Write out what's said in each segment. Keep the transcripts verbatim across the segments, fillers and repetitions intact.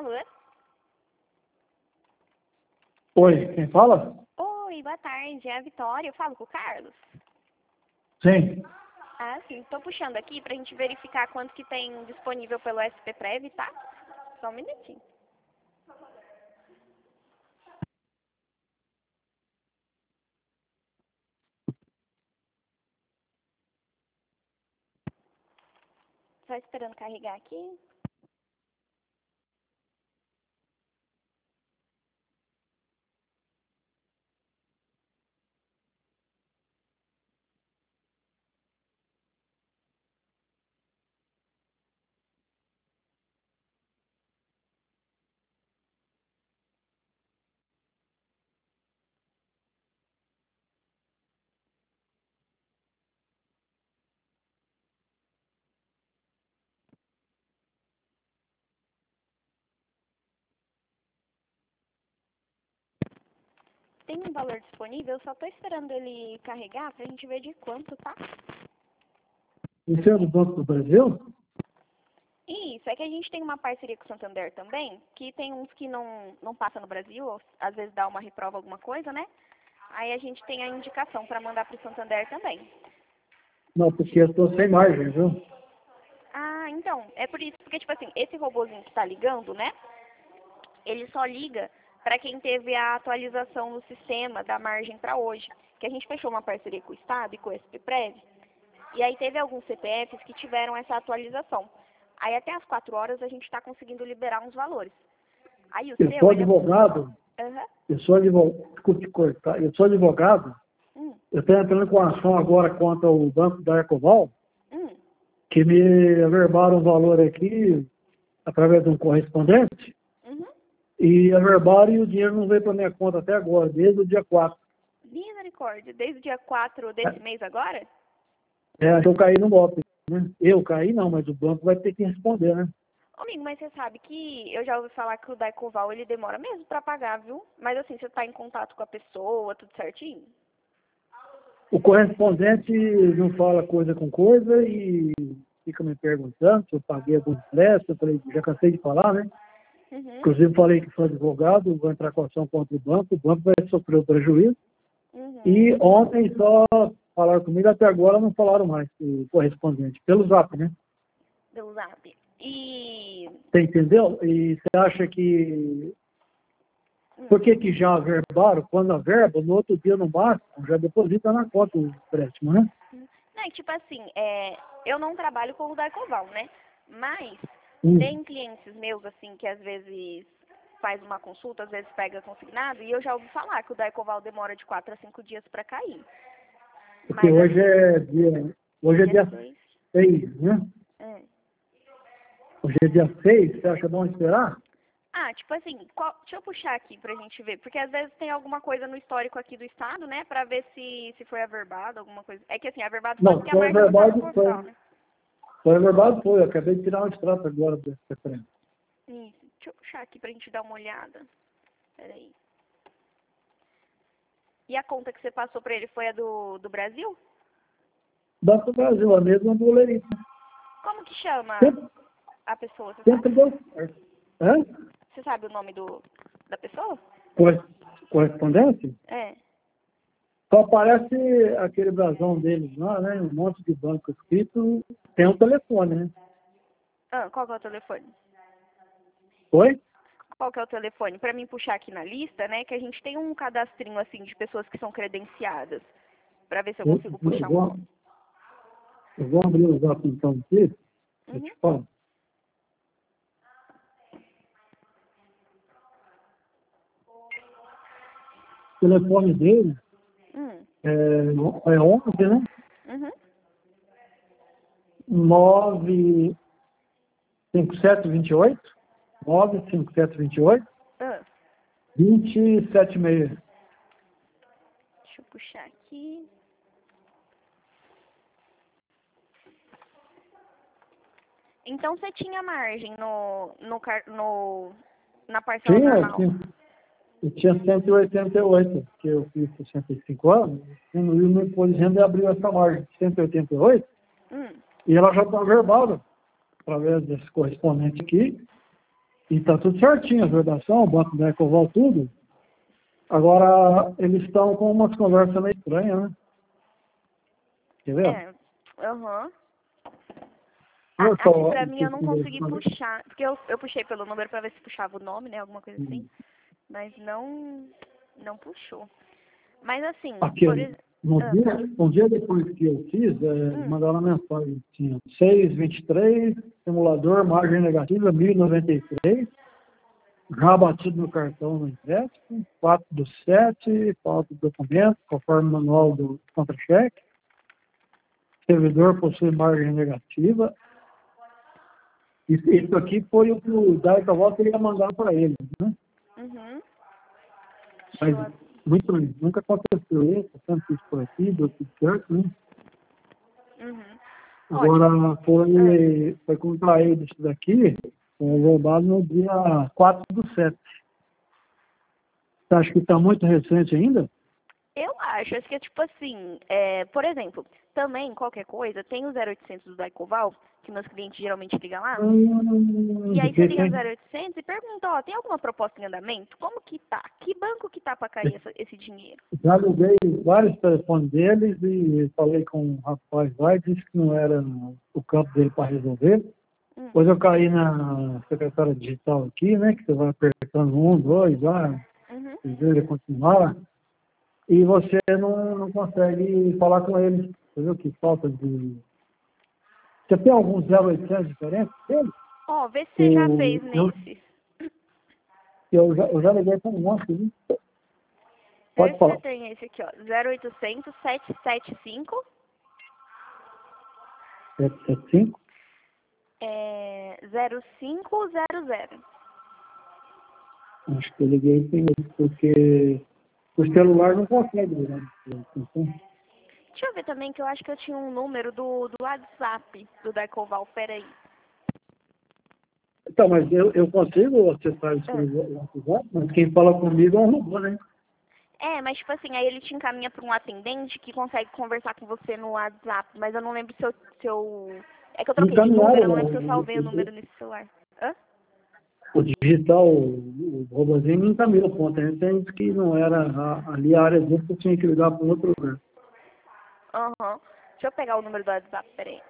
Alô? Oi, quem fala? Oi, boa tarde. É a Vitória. Eu falo com o Carlos? Sim. Ah, sim. Estou puxando aqui para a gente verificar quanto que tem disponível pelo S P Prev, tá? Só um minutinho. Só esperando carregar aqui. Tem um valor disponível, eu só estou esperando ele carregar para a gente ver de quanto, tá? Você é do Banco do Brasil? Isso, é que a gente tem uma parceria com o Santander também, que tem uns que não, não passa no Brasil, ou às vezes dá uma reprova alguma coisa, né? Aí a gente tem a indicação para mandar para o Santander também. Não, porque eu estou sem margem, viu? Ah, então, é por isso, porque tipo assim, esse robozinho que tá ligando, né? Ele só liga para quem teve a atualização no sistema da margem para hoje. Que a gente fechou uma parceria com o Estado e com o S P Prev, e aí teve alguns C P Fs que tiveram essa atualização. Aí até às quatro horas a gente está conseguindo liberar uns valores. Aí o Eu seu, sou ele é... advogado, Uhum. eu sou advogado, desculpe te cortar, eu sou advogado, Hum, eu estou entrando com ação agora contra o Banco da Ecoval, hum, que me averbaram um valor aqui através de um correspondente, uhum. e averbaram e o dinheiro não veio para minha conta até agora, desde o dia quatro. Misericórdia, desde o dia quatro desse mês agora? É, eu caí no golpe, né? Eu caí não, mas o banco vai ter que responder, né? Ô, amigo, mas você sabe que eu já ouvi falar que o Daicoval, ele demora mesmo pra pagar, viu? Mas assim, você tá em contato com a pessoa, tudo certinho? O correspondente não fala coisa com coisa e fica me perguntando se eu paguei algum empréstimo. Eu falei, já cansei de falar, né? Uhum, Inclusive falei que sou advogado, vou entrar com ação contra o banco, o banco vai sofrer o prejuízo. uhum. E ontem só falaram comigo, até agora não falaram mais o correspondente, pelo zap, né? Do Zap. E... Você entendeu? E você acha que... Por que que já averbaram? Quando averba, no outro dia no máximo, já deposita na conta o empréstimo, né? Não, e tipo assim, é, eu não trabalho com o Daicoval, né? Mas Hum. tem clientes meus, assim, que às vezes faz uma consulta, às vezes pega consignado, e eu já ouvi falar que o Daicoval demora de quatro a cinco dias pra cair. Porque Mas hoje assim, é dia, hoje é dia dia seis. seis, né? É. Hoje é dia seis, você acha bom esperar? Ah, tipo assim, qual, deixa eu puxar aqui pra gente ver, porque às vezes tem alguma coisa no histórico aqui do estado, né, pra ver se, se foi averbado, alguma coisa. É que assim, averbado foi Não, porque a foi margem não tá no averbado, foi. portal, né? Foi averbado, foi. Eu acabei de tirar um extrato agora desse referendo. Isso, deixa eu puxar aqui pra gente dar uma olhada. Peraí. E a conta que você passou pra ele foi a do, do Brasil? Banco do Brasil, a mesma do Lerito. Como que chama Sempre, a pessoa, você sempre sabe? deu certo. Hã? Você sabe o nome do, da pessoa? Corre- Correspondente? É. Só aparece aquele brasão deles lá, né? Um monte de banco escrito. Tem um telefone, né? Ah, qual que é o telefone? Oi? Qual que é o telefone? Pra mim puxar aqui na lista, né, que a gente tem um cadastrinho, assim, de pessoas que são credenciadas. Pra ver se eu Eu, consigo eu, puxar um vou, nome. eu vou abrir o zap então aqui. Eu Uhum. te falo. O telefone dele Hum. é, é onze, né? Uhum. nove cinco sete dois oito. nove cinco sete dois oito. Ah, vinte e sete e seis. deixa eu puxar aqui. Então você tinha margem no, no, car- no, na parcela Tinha, eu normal. tinha, eu tinha cento e oitenta e oito, porque eu fiz sessenta e cinco anos, e no meu imposto de renda abriu essa margem de cento e oitenta e oito, Hum. e ela já está verbada, através desse correspondente aqui, E tá tudo certinho, a vedação, o banco da Ecoval, tudo. Agora, eles estão com umas conversas meio estranhas, né? Quer ver? É, aham. Olha A- só Aqui pra o mim que eu eles não consegui conversam. puxar, porque eu, eu puxei pelo número pra ver se puxava o nome, né, alguma coisa assim, mas não, não puxou. Mas assim, Aqui, ó, por exemplo... no Ah, dia, um dia depois que eu fiz, é, hum, mandaram uma mensagem, tinha seis vinte e três, simulador, margem negativa, mil e noventa e três, já batido no cartão no empréstimo, quatro do sete, falta do documento, conforme o manual do contra-cheque, servidor possui margem negativa. Isso, isso aqui foi o que o Daika Volta ia mandar para ele, né? uhum. Deixa Mas, eu... muito bem, nunca aconteceu isso, sempre fiz por aqui, deu tudo certo, né? Uhum. Ótimo. Agora, Ah, foi, foi contraído isso daqui, foi hum. roubado no dia quatro do sete. Você acha que está muito recente ainda? Eu acho, acho que é tipo assim, é, por exemplo, também qualquer coisa, tem o zero oitocentos do Daicoval, que meus clientes geralmente ligam lá, Hum, e aí você difícil, liga no hein? zero oitocentos e pergunta, ó, tem alguma proposta em andamento? Como que tá? Que banco que tá pra cair essa- esse dinheiro? Já liguei vários telefones deles e falei com um rapaz lá e disse que não era o campo dele para resolver. Hum, Depois eu caí na secretária digital aqui, né? Que você vai apertando um, dois, lá, uhum. ele continuar. E você não, não consegue falar com ele. Você viu que falta de... Você tem algum zero oitocentos diferente dele? Ó, vê se você já O, fez eu, nesses. eu, já, eu já liguei com um monte, viu? Vê Pode se você falar. tem esse aqui, ó, zero oitocentos, sete sete cinco, sete sete cinco. é, zero cinco zero zero. Acho que eu liguei sem ele, porque o celular não consegue ligar. Deixa eu ver também que eu acho que eu tinha um número do, do WhatsApp do Daicoval, peraí. Então, mas eu, eu consigo acessar isso Ah. pelo WhatsApp, mas quem fala comigo é um robô, né? É, mas tipo assim, aí ele te encaminha para um atendente que consegue conversar com você no WhatsApp, mas eu não lembro se eu, se eu... É que eu Me troquei de número, eu encaminharam, não né? lembro se eu salvei o O, número nesse celular. Hã? o digital, o, o robôzinho me encaminhou o ponto. A gente tem que não era a, ali a área dele, que eu tinha que ligar para um outro lugar. Aham. Deixa eu pegar o número do WhatsApp, peraí.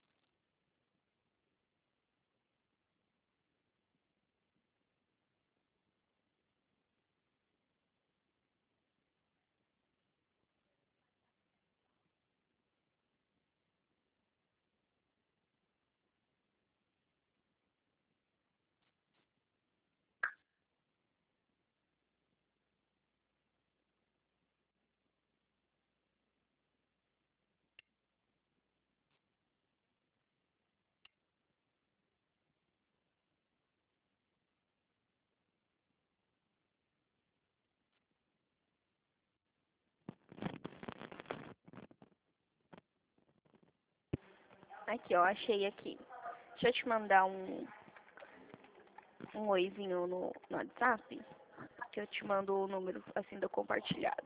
Aqui, ó, achei aqui. Deixa eu te mandar um, um oizinho no, no WhatsApp, que eu te mando o número, assim, do compartilhado.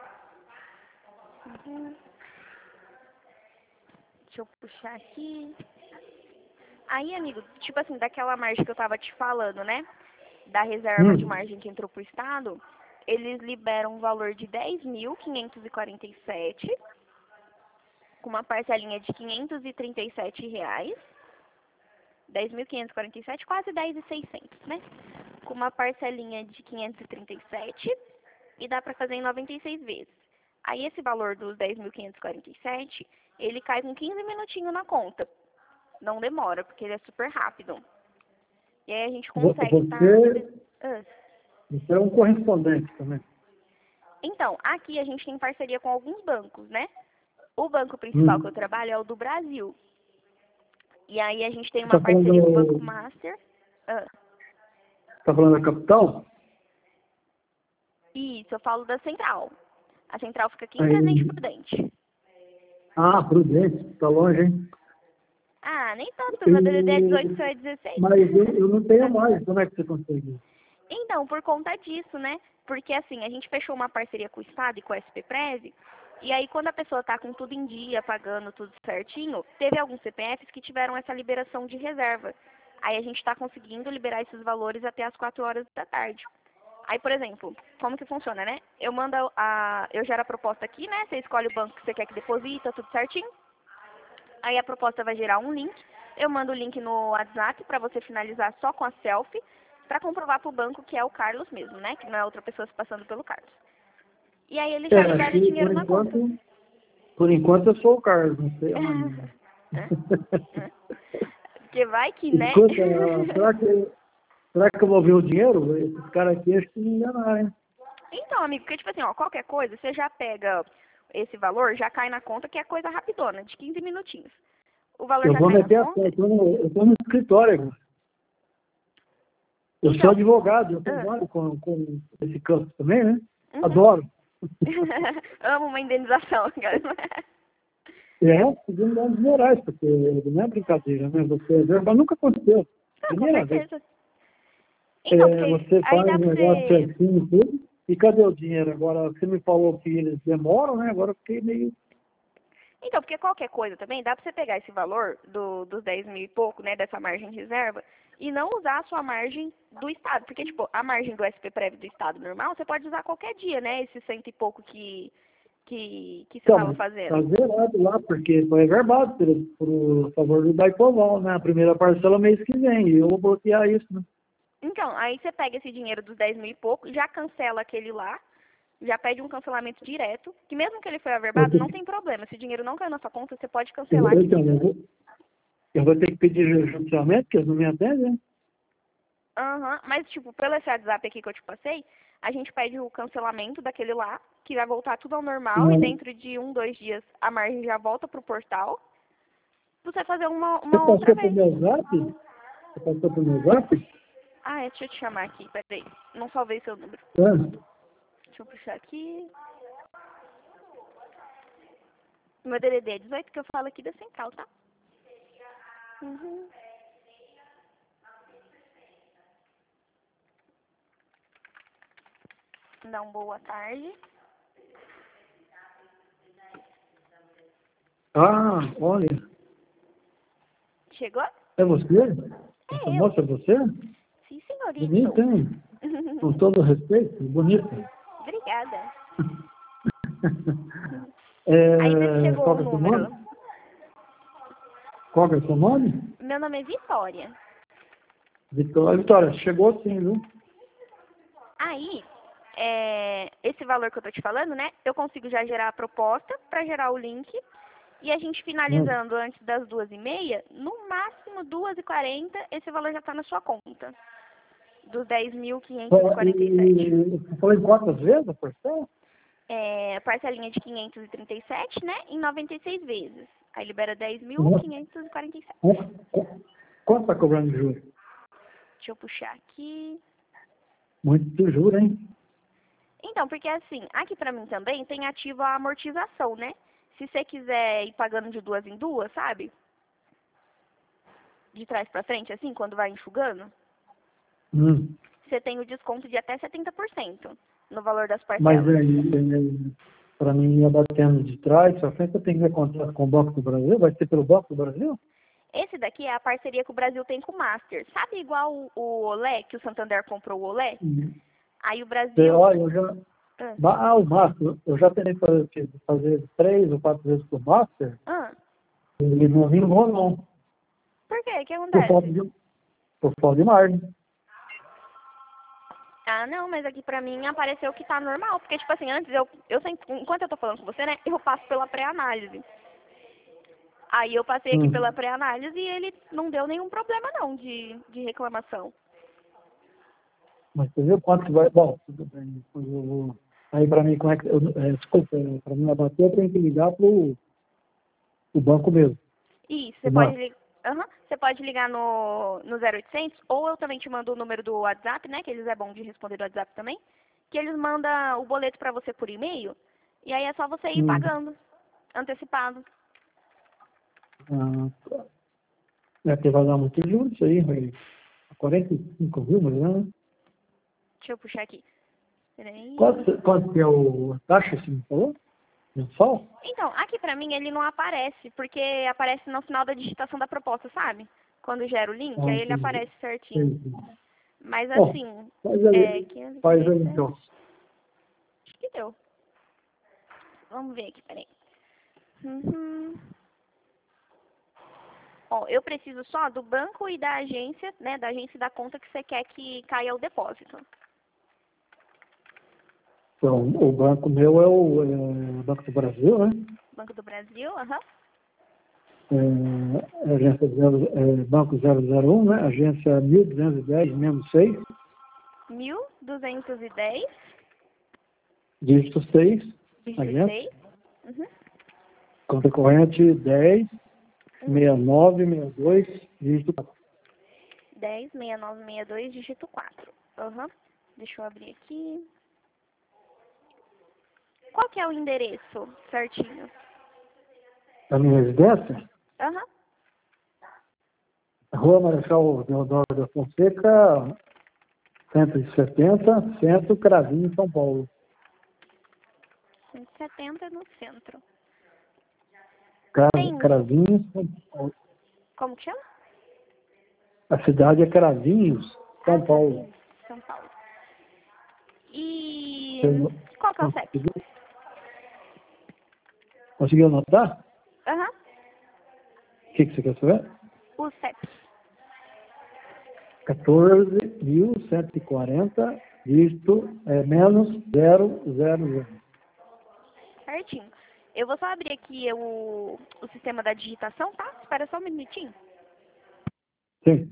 Uhum. Deixa eu puxar aqui. Aí, amigo, tipo assim, daquela margem que eu tava te falando, né? Da reserva de Hum, margem que entrou pro Estado, eles liberam um valor de dez mil quinhentos e quarenta e sete, com uma parcelinha de quinhentos e trinta e sete reais. dez mil quinhentos e quarenta e sete, quase dez mil e seiscentos, né? Com uma parcelinha de quinhentos e trinta e sete e dá pra fazer em noventa e seis vezes. Aí esse valor dos dez mil quinhentos e quarenta e sete, ele cai com quinze minutinhos na conta. Não demora, porque ele é super rápido. E aí a gente vo- consegue estar... você, você é um correspondente também. Então, aqui a gente tem parceria com alguns bancos, né? O banco principal que eu Hum. trabalho é o do Brasil. E aí a gente tem Você uma está parceria com o Banco falando, Master. Ah, tá falando da capital? isso, eu falo da Central. A Central fica aqui em Presidente Aí, Prudente. ah, Prudente, está longe, hein? Ah, nem tanto, porque meu D D D é dezoito, seu E, é dezesseis. mas eu, eu não tenho mais. Como é que você conseguiu? Então, por conta disso, né? Porque assim, a gente fechou uma parceria com o Estado e com a S P Prev, e aí quando a pessoa tá com tudo em dia, pagando tudo certinho, teve alguns C P Fs que tiveram essa liberação de reserva. Aí a gente está conseguindo liberar esses valores até as quatro horas da tarde. Aí, por exemplo, como que funciona, né? Eu mando a, eu gero a proposta aqui, né? Você escolhe o banco que você quer que deposita, tudo certinho. Aí a proposta vai gerar um link. Eu mando o link no WhatsApp para você finalizar só com a selfie, para comprovar para o banco que é o Carlos mesmo, né? Que não é outra pessoa se passando pelo Carlos. E aí ele já É, libera o aqui, dinheiro por na conta. enquanto, por enquanto eu sou o Carlos, não sei amanhã. Porque vai que, né? Escuta, será que, será que eu vou ver o dinheiro? Esses caras aqui acho que me enganaram, hein? Então, amigo, porque tipo assim, ó, qualquer coisa, você já pega esse valor, já cai na conta, que é coisa rapidona, de quinze minutinhos. O valor Eu já vou cai na meter a conta. eu tô no, eu tô no escritório agora. Eu sou Então, advogado, eu ah, trabalho com, com esse campo também, né? uhum. Adoro. Amo uma indenização, cara. É, segundo dados morais, porque não é brincadeira, né? Você verbal nunca aconteceu. Não, com Primeira vez. certeza. Então, É, porque você aí faz dá o pra negócio você... certinho e tudo, e cadê o dinheiro? Agora, você me falou que eles demoram, né? Agora eu fiquei meio... Então, porque qualquer coisa também, dá pra você pegar esse valor do, dos dez mil e pouco, né, dessa margem de reserva, e não usar a sua margem do Estado. Porque, tipo, a margem do S P Prev do Estado normal, você pode usar qualquer dia, né, esse cento e pouco que, que, que você Então, estava mas tá fazendo. zerado lá, porque foi verbado por, por favor do Daipoval, né? A primeira parcela mês que vem, e eu vou bloquear isso, né? Então, aí você pega esse dinheiro dos dez mil e pouco, já cancela aquele lá, já pede um cancelamento direto, que mesmo que ele foi Eu, averbado, tenho não que- tem problema. Se o dinheiro não caiu na sua conta, você pode eu, cancelar eu, que então, fica. eu, vou, eu vou ter que pedir judicialmente, porque eles não me atendem, né? Aham, mas tipo, pelo esse WhatsApp aqui que eu te passei, a gente pede o cancelamento daquele lá, que vai voltar tudo ao normal, e Não. dentro de um, dois dias a margem já volta pro portal, pra você fazer uma, Você uma outra passou pro vez. meu zap? Você passou pro meu zap? Ah, é, deixa eu te chamar aqui, peraí. Não salvei seu número. É. Deixa eu puxar aqui. Meu D D D é dezoito, que eu falo aqui da Central, tá? Uhum. Dá uma boa tarde. Ah, olha, Chegou? é você? Essa É eu. moça é você? Sim, senhorito. Bonita, hein? Com todo respeito, bonita. Obrigada. Aí vê se É, chegou qual o que é o seu número. nome? Qual que é o seu nome? Meu nome é Vitória. Vitória. Vitória, chegou sim, viu? Aí, é, esse valor que eu tô te falando, né? Eu consigo já gerar a proposta para gerar o link. E a gente Hum. finalizando antes das duas e meia, no máximo duas e quarenta, esse valor já está na sua conta. Dos dez mil quinhentos e Ó, quarenta e sete. e, você falou em quantas vezes a porção? É, parcelinha de quinhentos e trinta e sete, né? Em noventa e seis vezes. Aí libera dez mil Uhum. quinhentos e quarenta e sete. Quanto quanto- quanto tá cobrando de juros? Deixa eu puxar aqui. Muito de juros, hein? Então, porque assim, aqui pra mim também tem ativo a amortização, né? Se você quiser ir pagando de duas em duas, sabe? De trás pra frente, assim, quando vai enxugando, Hum. você tem o desconto de até setenta por cento no valor das Mas parcelas. aí, para mim, ia batendo de trás pra frente, eu tenho que ver contrato com o Banco do Brasil? Vai ser pelo Banco do Brasil? Esse daqui é a parceria que o Brasil tem com o Master. Sabe igual o, o Olé, que o Santander comprou o Olé? Hum. Aí o Você, Brasil... olha, eu já... Ah, Ah, o Master. Eu já tentei fazer, fazer três ou quatro vezes com o Master. ah, Ele não vingou, não. por quê? O que Por falta acontece? de, por falta de margem. Ah, não, mas aqui pra mim apareceu que tá normal. Porque, tipo assim, antes eu, eu sempre, enquanto eu tô falando com você, né, eu passo pela pré-análise. Aí eu passei aqui Hum. pela pré-análise e ele não deu nenhum problema não de, de reclamação. Mas você viu quanto que vai... Bom, tudo bem. Depois eu vou... Aí, para mim, como é que... Eu, é, desculpa, para mim abater, eu tenho que ligar pro, pro banco mesmo. Isso, você Pro pode, Master. li- Aham, você pode ligar no, no zero oitocentos, ou eu também te mando o número do WhatsApp, né, que eles é bom de responder do WhatsApp também, que eles mandam o boleto pra você por e-mail, e aí é só você ir Hum. pagando, antecipado. Ah, tá. É que vai dar muito juros isso aí, vai quarenta e cinco mil, mas não, né? Deixa eu puxar aqui. Peraí. Quanto, quanto que é o a taxa, assim, me falou? Mensal? Então, aqui pra mim ele não aparece, porque aparece no final da digitação da proposta, sabe? Quando gera o link, Ah, aí ele entendi. aparece certinho. Entendi. Mas Bom, assim, faz aí, é faz aí quinhentos e trinta e sete, então. acho que deu. Vamos ver aqui, peraí. Uhum. Ó, eu preciso só do banco e da agência, né, da agência e da conta que você quer que caia o depósito. Então, o banco meu é o é, Banco do Brasil, né? Banco do Brasil, aham. É, agência zero, é, Banco zero zero um, né? Agência mil duzentos e dez, menos seis, mil duzentos e dez, dígito seis, dígito agência. seis. Uhum. Conta corrente dez, Uhum. sessenta e nove, sessenta e dois, dígito quatro. dez, sessenta e nove, sessenta e dois, dígito quatro. Aham. Deixa eu abrir aqui. Qual que é o endereço certinho? A minha residência, Aham. Rua Marechal Deodoro da Fonseca, cento e setenta, Centro, Cravinho, São Paulo. cento e setenta no centro. Cra- Tem, Cravinhos, São Paulo. como que chama? A cidade é Cravinhos, Ah, São Paulo. Caminhos, São Paulo. E Você não- qual que é o C E P? Conseguiu, conseguiu anotar? Aham. O que, que você quer saber? O C E P. quatorze mil cento e quarenta, dígito é, menos zero zero zero. Certinho. Eu vou só abrir aqui o, o sistema da digitação, tá? Espera só um minutinho. Sim.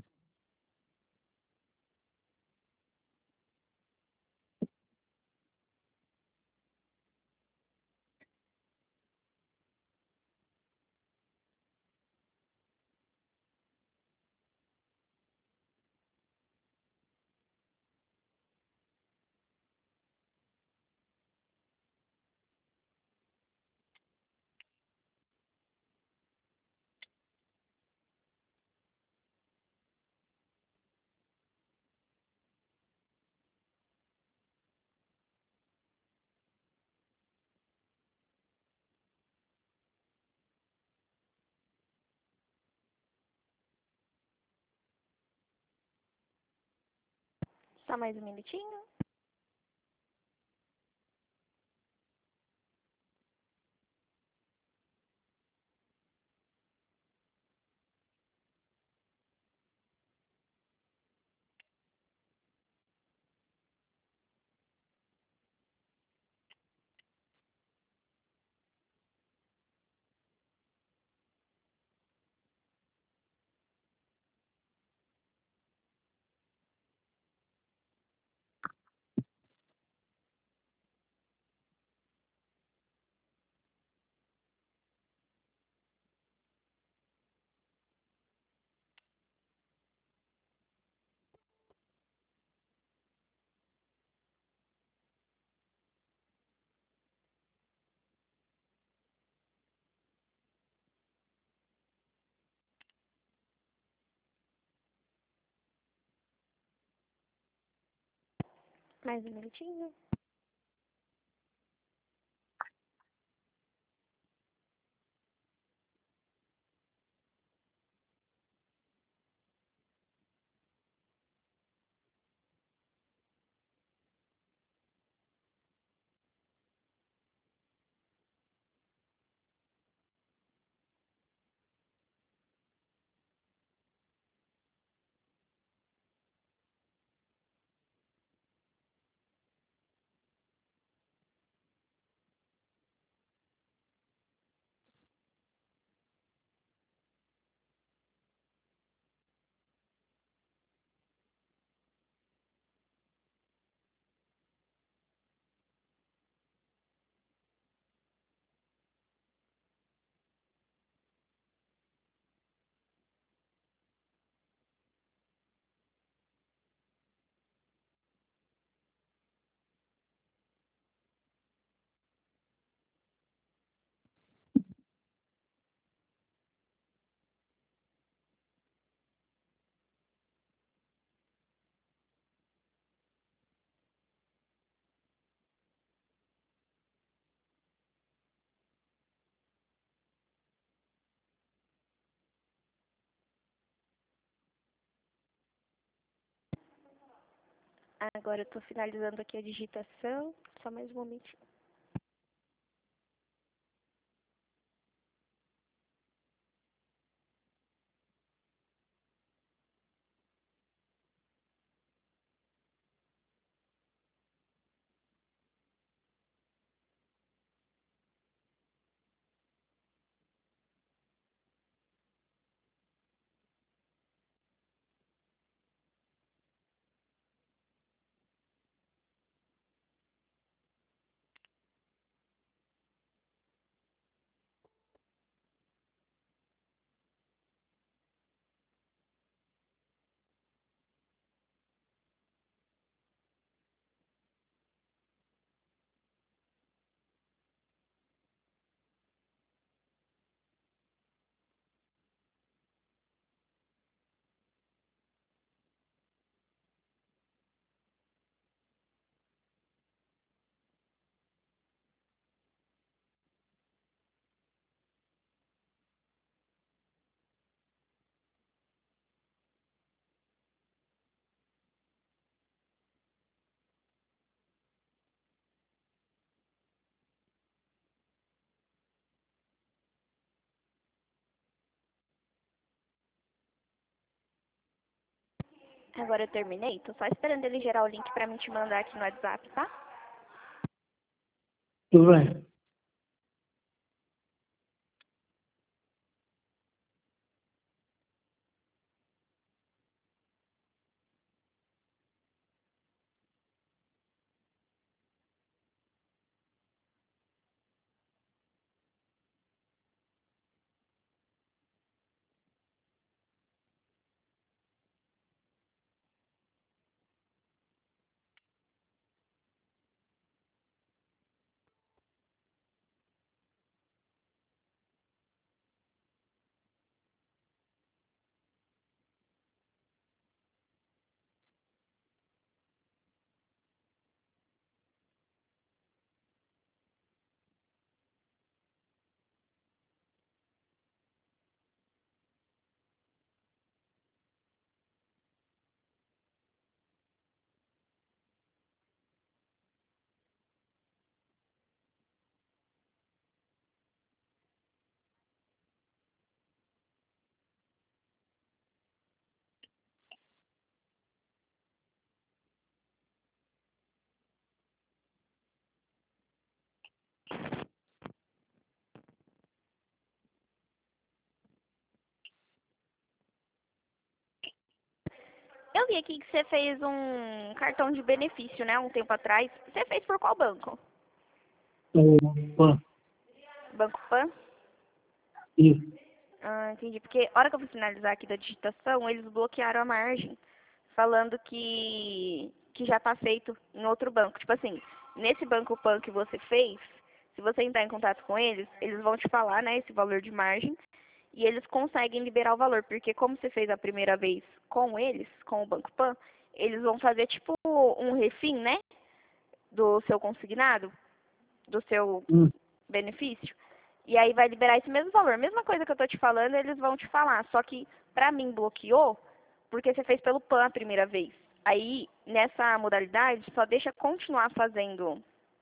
Só mais um minutinho. Mais um minutinho. Agora eu tô finalizando aqui a digitação. Só mais um momentinho. Agora eu terminei. Tô só esperando ele gerar o link pra mim te mandar aqui no WhatsApp, tá? Tudo bem. Eu vi aqui que você fez um cartão de benefício, né, um tempo atrás. Você fez por qual banco? Opa, Banco Pan? isso. Ah, entendi. Porque a hora que eu fui finalizar aqui da digitação, eles bloquearam a margem, falando que, que já está feito em outro banco. Tipo assim, nesse Banco Pan que você fez, se você entrar em contato com eles, eles vão te falar, né, esse valor de margem, e eles conseguem liberar o valor, porque como você fez a primeira vez com eles, com o Banco Pan, eles vão fazer tipo um refim, né, do seu consignado, do seu Hum. benefício. E aí vai liberar esse mesmo valor. Mesma coisa que eu tô te falando, eles vão te falar. Só que pra mim bloqueou, porque você fez pelo Pan a primeira vez. Aí, nessa modalidade, só deixa continuar fazendo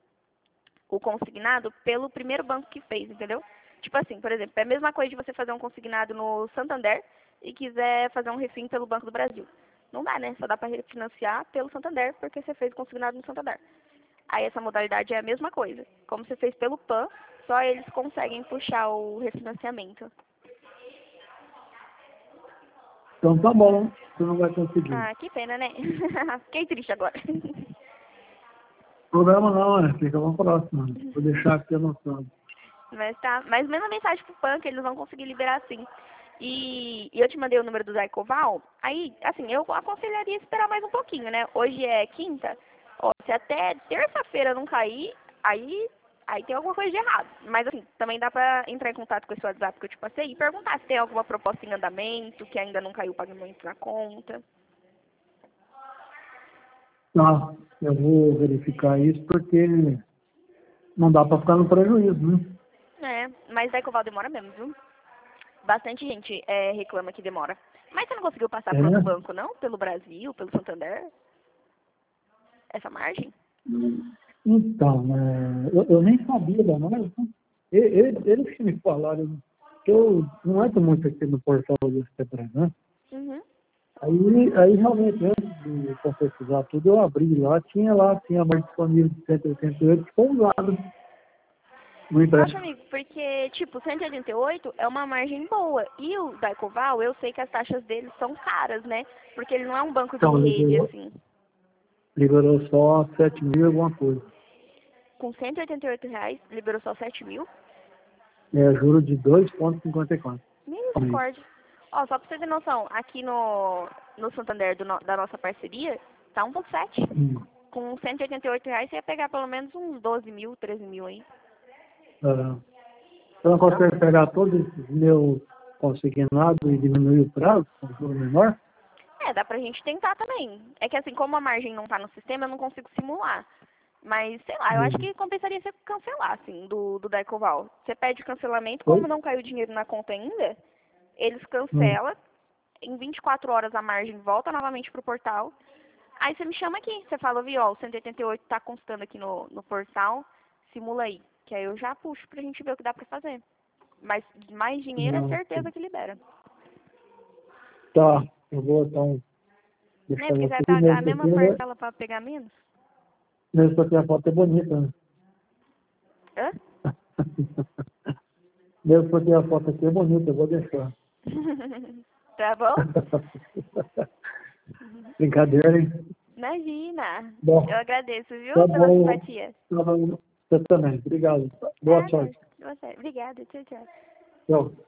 o consignado pelo primeiro banco que fez, entendeu? Tipo assim, por exemplo, é a mesma coisa de você fazer um consignado no Santander e quiser fazer um refim pelo Banco do Brasil. Não dá, né? Só dá pra refinanciar pelo Santander porque você fez o consignado no Santander. Aí essa modalidade é a mesma coisa. Como você fez pelo Pan, só eles conseguem puxar o refinanciamento. Então tá bom, você não vai conseguir. Ah, que pena, né? Fiquei triste agora. Problema não, né? Fica pra próxima. Vou deixar aqui anotado. Mas tá. Mas manda mensagem pro Pan que eles vão conseguir liberar sim. E, e eu te mandei o número do Daicoval. Aí, assim, eu aconselharia esperar mais um pouquinho, né? Hoje é quinta. Ó, se até terça-feira não cair, aí, aí tem alguma coisa de errado. Mas assim, também dá pra entrar em contato com esse WhatsApp que eu te passei e perguntar se tem alguma proposta em andamento, que ainda não caiu o pagamento na conta. Tá, eu vou verificar isso porque não dá pra ficar no prejuízo, né? É, mas Daicoval demora mesmo, viu? Bastante gente é, reclama que demora. Mas você não conseguiu passar É, para outro banco, não? Pelo Brasil, pelo Santander? essa margem? Então, é, eu, eu nem sabia da margem. Né? Eles eles que me falaram, que eu não entro muito aqui no portal do Petran, né? Uhum. Aí, aí realmente, antes de concretizar tudo, eu abri lá, tinha lá, tinha a margem disponível de cento e oitenta e oito que foi usado no Nossa, empréstimo. amigo, porque, tipo, cento e oitenta e oito é uma margem boa. E o da Ecoval, eu sei que as taxas deles são caras, né? Porque ele não é um banco de Então, rede, liberou, assim. liberou só sete mil e alguma coisa. Com cento e oitenta e oito reais, liberou só sete mil. É, juro de dois vírgula cinquenta e quatro. Misericórdia. Ó, só pra você ter noção, aqui no, no Santander do no- da nossa parceria, tá um vírgula sete. Hum. Com cento e oitenta e oito reais, você ia pegar pelo menos uns doze mil, treze mil aí. Ah, eu não consigo pegar todos esses meus consignados e diminuir o prazo, com juro menor? É, dá pra gente tentar também. É que assim, como a margem não tá no sistema, eu não consigo simular. Mas, sei lá, eu acho Hum. que compensaria você cancelar, assim, do, do Decoval. Você pede o cancelamento, como Oi? não caiu dinheiro na conta ainda, eles Hum. cancelam, em vinte e quatro horas a margem volta novamente pro portal. Aí você me chama aqui, você fala, viu, ó, o cento e oitenta e oito tá constando aqui no, no portal, simula aí. Que aí eu já puxo pra gente ver o que dá pra fazer. Mas mais dinheiro é Não. certeza que libera. Tá, eu vou então Né? deixar Porque você vai você, pagar a mesmo que mesma aqui, né? parcela pra pegar menos. Mesmo porque a foto é bonita, né? Hã? Mesmo porque a foto aqui é bonita, eu vou deixar. Tá bom? Brincadeira, hein? Imagina. Eu Bom, agradeço, viu, tá pela bom. simpatia. Tá bom. Você também. Obrigado. Boa Nada. sorte. Você. Obrigada. Tchau, tchau. Tchau.